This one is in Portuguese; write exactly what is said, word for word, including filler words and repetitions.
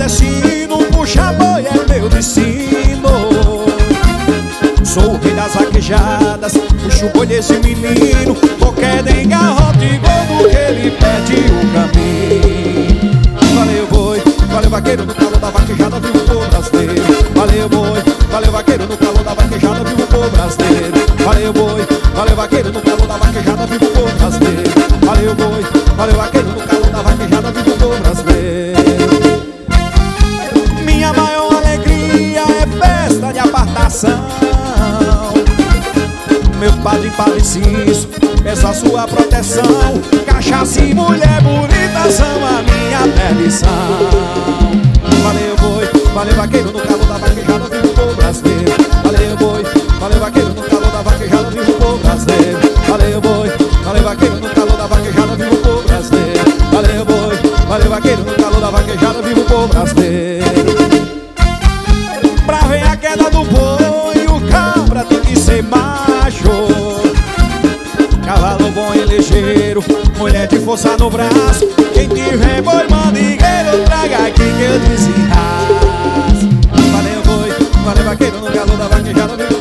nordestino, puxa boi é meu destino. Sou o rei das vaquejadas, puxo o boi desse menino. Qualquer engarrote gordo que ele perde o caminho. Valeu boi, valeu vaqueiro, no calor da vaquejada vivo o povo brasileiro. Valeu boi, valeu vaqueiro, no calor da vaquejada vivo o povo brasileiro. Valeu boi, valeu vaqueiro, no calor da vaquejada vivo o povo brasileiro. Valeu boi, valeu vaqueiro, no calor da vaquejada vivo o povo brasileiro. Minha maior alegria é festa de apartação. Meu padre Padre Cício, peço a sua proteção. Cachaça e mulher bonita são a minha perdição. Valeu boi, valeu vaqueiro, no calor da vaquejada vivo o povo brasileiro. Valeu boi, valeu vaqueiro, no calor da vaquejada vivo o povo brasileiro. Valeu boi, valeu vaqueiro, no calor da vaquejada vivo o povo brasileiro. Valeu boi, valeu vaqueiro, no calor da vaquejada vivo o povo brasileiro. Pra ver a queda do boi, o cabra tem que ser macho. Cavalo bom e ligeiro, mulher de força no braço. Quem tiver boi mandigueiro, traga aqui que eu desenrasco. Valeu boi, valeu vaqueiro, no calor da vaquejada vivo